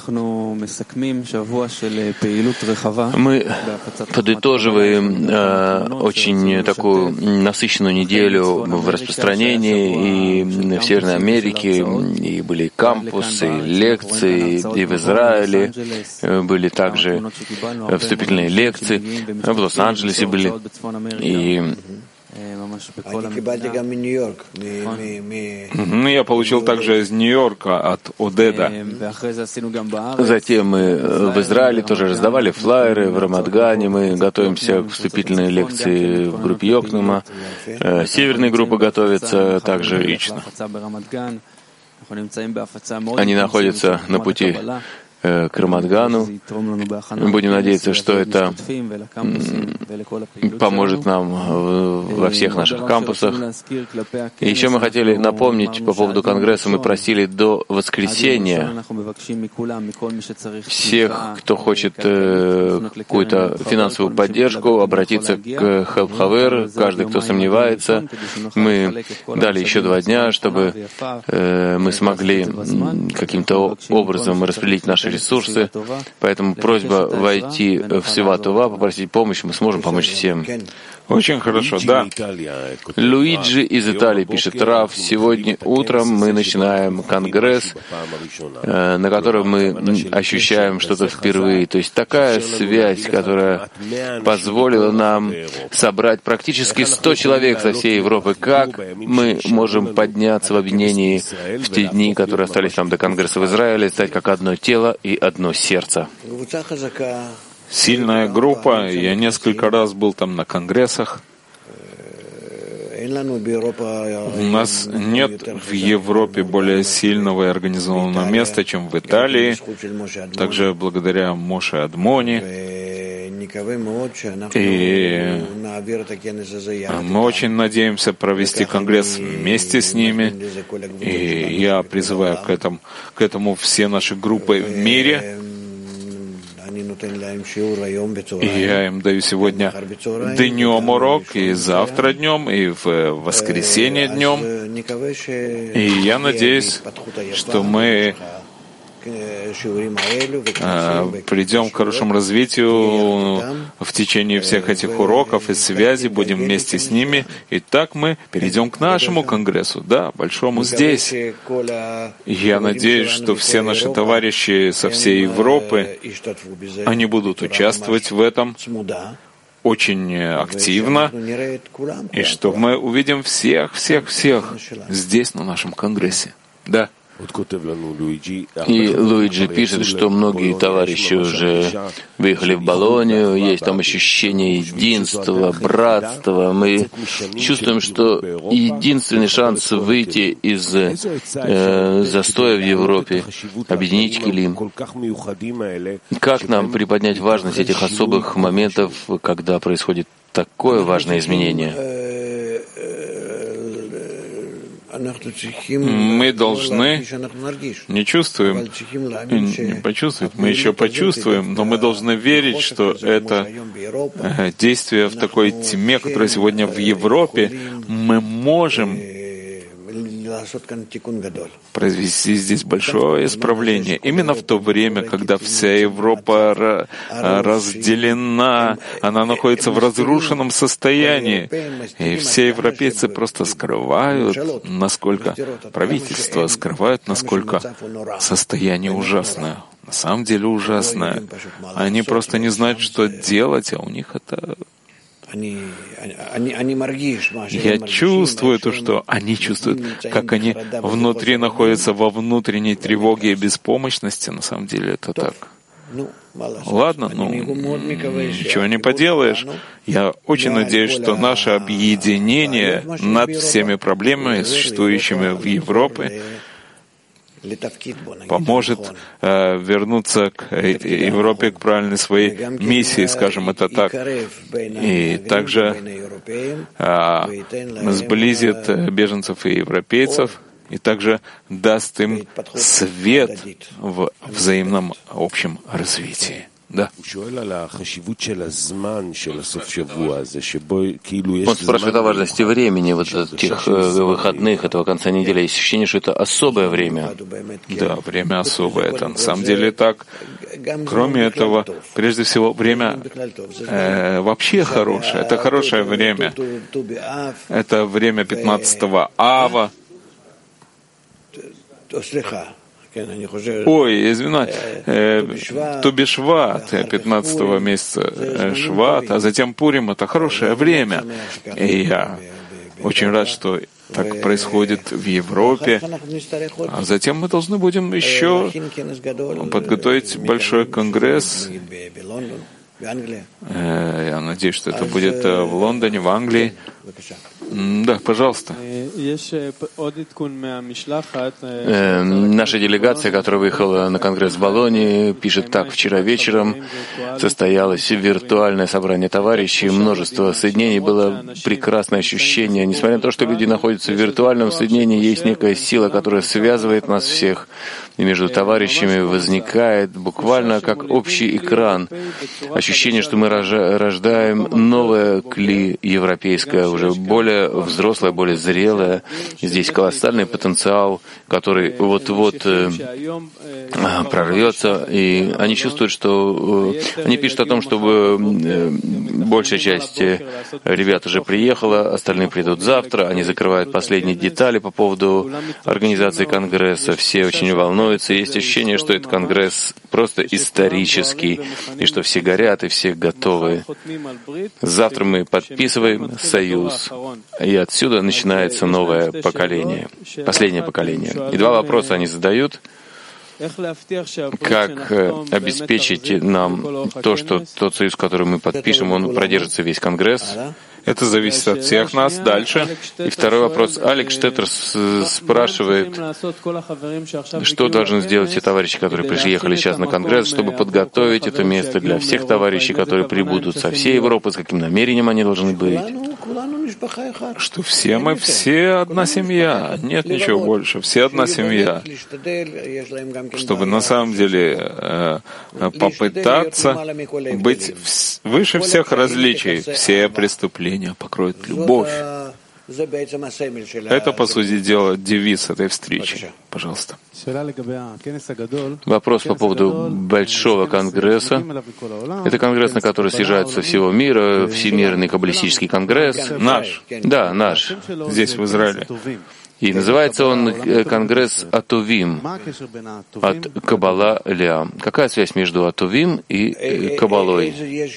Speaker 2: подытоживаем э, очень такую насыщенную неделю в распространении и в Северной Америке, и были кампусы, и лекции, и в Израиле были также вступительные лекции, в Лос-Анджелесе были, и
Speaker 1: Ну, я получил также из Нью-Йорка от Одеда.
Speaker 2: Затем мы в Израиле тоже раздавали флаеры, в Рамадгане мы готовимся к вступительной лекции в группе Йокнема. Северные группы готовятся также лично. Они находятся на пути к Рамадгану. Мы будем надеяться, что это поможет нам во всех наших кампусах. И еще мы хотели напомнить по поводу Конгресса, мы просили до воскресенья всех, кто хочет какую-то финансовую поддержку, обратиться к Help Haver, каждый, кто сомневается. Мы дали еще два дня, чтобы мы смогли каким-то образом распределить наши ресурсы, поэтому просьба войти в Сива Това, попросить помощи, мы сможем помочь всем.
Speaker 1: Очень хорошо, да.
Speaker 2: Луиджи из Италии пишет: Рав, сегодня утром мы начинаем конгресс, на котором мы ощущаем что-то впервые. То есть такая связь, которая позволила нам собрать практически сто человек со всей Европы. Как мы можем подняться в объединении в те дни, которые остались нам до конгресса в Израиле, стать как одно тело и одно сердце?
Speaker 1: Сильная группа, я несколько раз был там на конгрессах. У нас нет в Европе более сильного и организованного места, чем в Италии, также благодаря Моше Адмони. И мы очень надеемся провести конгресс вместе с ними. И я призываю к этому, к этому все наши группы в мире. И я им даю сегодня днем урок, и завтра днем, и в воскресенье днем. И я надеюсь, что мы придем к хорошему развитию в течение всех этих уроков и связей, будем вместе с ними, и так мы перейдем к нашему конгрессу, да, большому здесь. Я надеюсь, что все наши товарищи со всей Европы, они будут участвовать в этом очень активно, и что мы увидим всех, всех, всех здесь, на нашем конгрессе. Да.
Speaker 2: И Луиджи пишет, что многие товарищи уже выехали в Болонию, есть там ощущение единства, братства. Мы чувствуем, что единственный шанс выйти из э, застоя в Европе, объединить Килим. Как нам приподнять важность этих особых моментов, когда происходит такое важное изменение?
Speaker 1: Мы должны не чувствуем, не почувствовать, мы еще почувствуем, но мы должны верить, что это действие в такой тьме, которая сегодня в Европе, мы можем произвести здесь большое исправление. Именно в то время, когда вся Европа разделена, она находится в разрушенном состоянии, и все европейцы просто скрывают, насколько правительство скрывает, насколько состояние ужасное. На самом деле ужасное. Они просто не знают, что делать, а у них это... Я чувствую то, что они чувствуют, как они внутри находятся во внутренней тревоге и беспомощности. На самом деле это так. Ладно, ну, ничего не поделаешь. Я очень надеюсь, что наше объединение над всеми проблемами, существующими в Европе, поможет э, вернуться к Европе, к правильной своей миссии, скажем это так, и также э, сблизит беженцев и европейцев, и также даст им свет в взаимном общем развитии. Да.
Speaker 2: Он спрашивает о важности времени, вот этих выходных, этого конца недели. Есть ощущение, что это особое время.
Speaker 1: Да, время особое. Это на самом деле так. Кроме этого, прежде всего, время э, вообще хорошее. Это хорошее время. Это время пятнадцатого ава. Ой, извиняюсь, э, Тубишват, пятнадцатого месяца Шват, а затем Пурим — это хорошее время. И я очень рад, что так происходит в Европе. А затем мы должны будем еще подготовить большой конгресс. Я надеюсь, что это будет в Лондоне, в Англии. Да, пожалуйста.
Speaker 2: Э, наша делегация, которая выехала на конгресс в Болонии, пишет так: вчера вечером состоялось виртуальное собрание товарищей, множество соединений, было прекрасное ощущение. Несмотря на то, что люди находятся в виртуальном соединении, есть некая сила, которая связывает нас всех, и между товарищами возникает буквально как общий экран. Ощущение, что мы рождаем новое кли европейское, уже более взрослое, более зрелое. Здесь колоссальный потенциал, который вот-вот э, прорвется. И они чувствуют, что... Э, они пишут о том, чтобы э, большая часть ребят уже приехала, остальные придут завтра. Они закрывают последние детали по поводу организации конгресса. Все очень волнуются. Есть ощущение, что этот конгресс просто исторический, и что все горят, и все готовы. Завтра мы подписываем союз. И отсюда начинается новое поколение, последнее поколение. И два вопроса они задают. Как обеспечить нам то, что тот союз, который мы подпишем, он продержится весь конгресс?
Speaker 1: Это зависит от всех нас. Дальше.
Speaker 2: И второй вопрос. Алекс Штеттер спрашивает, что должны сделать все товарищи, которые приехали сейчас на конгресс, чтобы подготовить это место для всех товарищей, которые прибудут со всей Европы, с каким намерением они должны быть?
Speaker 1: Что все мы, все одна семья. Нет ничего больше. Все одна семья. Чтобы на самом деле э, попытаться быть выше всех различий. Все преступления покроет любовь. Это, по сути дела, девиз этой встречи. Пожалуйста.
Speaker 2: Вопрос по поводу Большого конгресса. Это конгресс, на который съезжаются со всего мира, Всемирный каббалистический конгресс.
Speaker 1: Наш?
Speaker 2: Да, наш.
Speaker 1: Здесь, в Израиле.
Speaker 2: И называется он конгресс Атувим, от Каббала Леа. Какая связь между Атувим и Каббалой?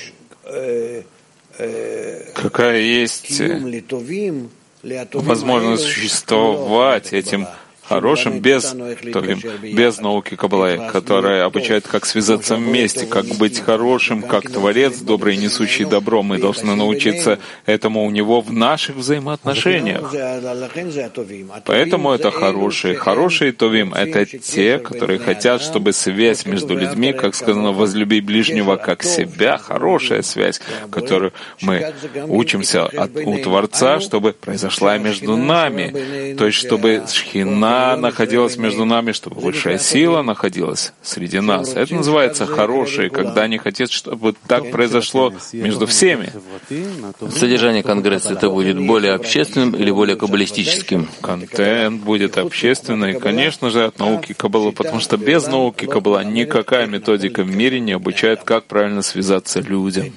Speaker 1: Какая есть возможность существовать этим хорошим без, без науки Каббалы, которая обучает, как связаться вместе, как быть хорошим, как Творец, добрый, несущий добро. Мы должны научиться этому у него в наших взаимоотношениях. Поэтому это хорошие. Хорошие товим — это те, которые хотят, чтобы связь между людьми, как сказано, возлюби ближнего как себя, хорошая связь, которую мы учимся от, у Творца, чтобы произошла между нами. То есть, чтобы шхина находилась между нами, чтобы высшая сила находилась среди нас. Это называется хорошие, когда они хотят, чтобы так произошло между всеми.
Speaker 2: Содержание конгресса это будет более общественным или более каббалистическим?
Speaker 1: Контент будет общественный, конечно же, от науки Каббалы, потому что без науки Каббала никакая методика в мире не обучает, как правильно связаться людям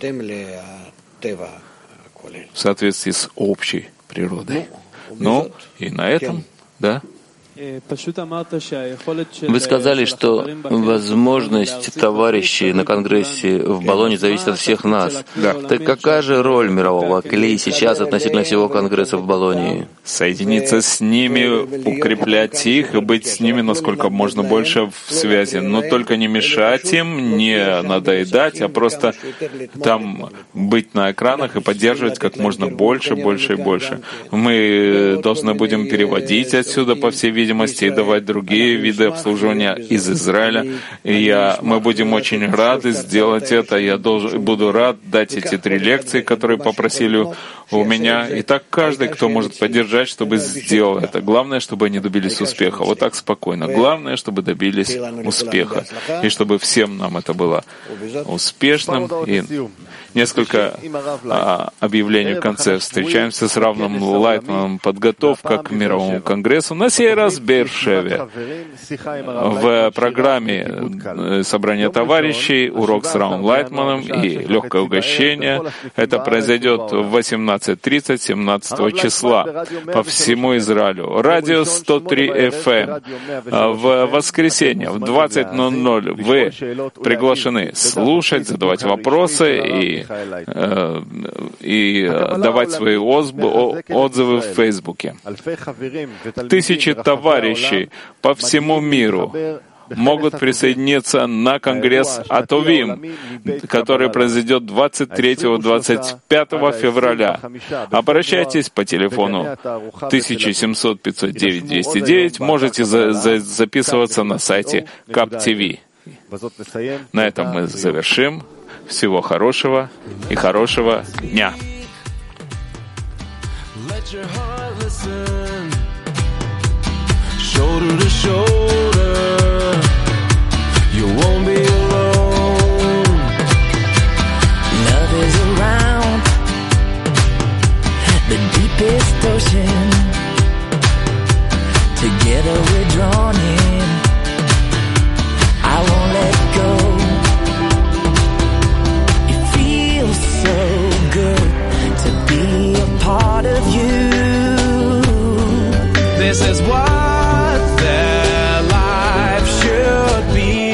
Speaker 1: в соответствии с общей природой. Ну, и на этом, да?
Speaker 2: Вы сказали, что возможность товарищей на Конгрессе в Болоне зависит от всех нас.
Speaker 1: Да.
Speaker 2: Так какая же роль мирового клей сейчас относительно всего Конгресса в Болонии?
Speaker 1: Соединиться с ними, укреплять их и быть с ними насколько можно больше в связи. Но только не мешать им, не надоедать, а просто там быть на экранах и поддерживать как можно больше, больше и больше. Мы должны будем переводить отсюда, по всей видимости, и давать другие виды обслуживания из Израиля. И я, мы будем очень рады сделать это. Я должен, буду рад дать эти три лекции, которые попросили у меня. И так каждый, кто может поддержать, чтобы сделал это. Главное, чтобы они добились успеха. Вот так спокойно. Главное, чтобы добились успеха. И чтобы всем нам это было успешным. И несколько а, объявлений в конце. Встречаемся с равным Лайтманом. Подготовка к мировому конгрессу. На сей раз нас в Беэр-Шеве в программе собрания товарищей урок с Равом Лайтманом и легкое угощение. Это произойдет в восемнадцать тридцать семнадцатого числа по всему Израилю. Радио сто три эф эм. В воскресенье в двадцать ноль ноль вы приглашены слушать, задавать вопросы и, э, и давать свои отзывы в Фейсбуке. Тысячи товарищей по всему миру могут присоединиться на конгресс Атовим, который произойдет двадцать третьего — двадцать пятого февраля. Обращайтесь по телефону тысяча семьсот пятьсот девять двести девять, можете за, за, записываться на сайте кап ти ви. На этом мы завершим. Всего хорошего и хорошего дня.
Speaker 3: Shoulder to shoulder, you won't be alone. Love is around the deepest ocean. Together we're drawn in. I won't let go. It feels so good to be a part of you. This is what their life should be.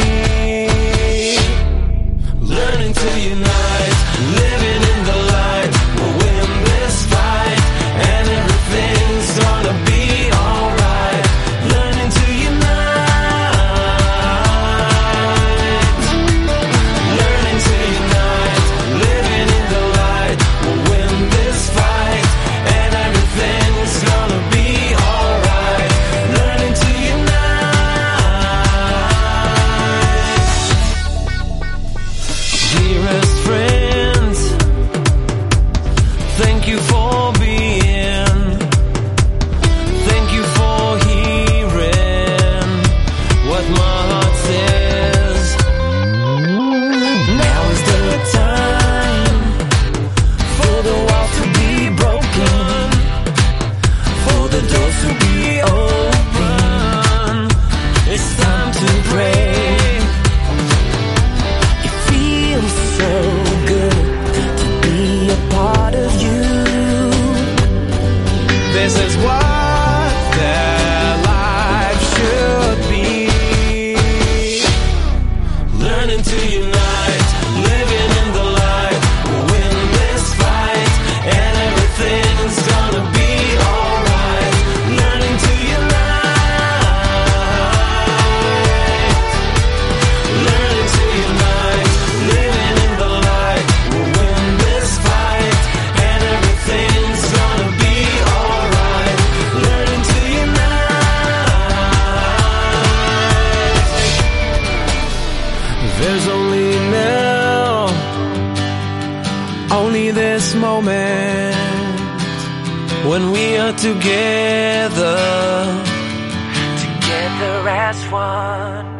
Speaker 3: Learning to unite, living in the light. We'll win this fight, and everything's gonna be alright. Learning to unite, learning to unite, living in the light. We'll win this fight, and everything's gonna be alright. Learning to dearest friends, thank you for being, thank you for hearing what my heart says. Now is the time for the walls to be broken, for the doors to be open. It's time to pray. So good to be a part of you. This is what their life should be. Learning to unite, living in the light. We'll win this fight, and everything's gonna be alright. Learning to unite, learning to unite, living in the light. We'll win this fight, and everything's gonna be alright. Learning to unite. There's only now, only this moment, when we are together, together as one.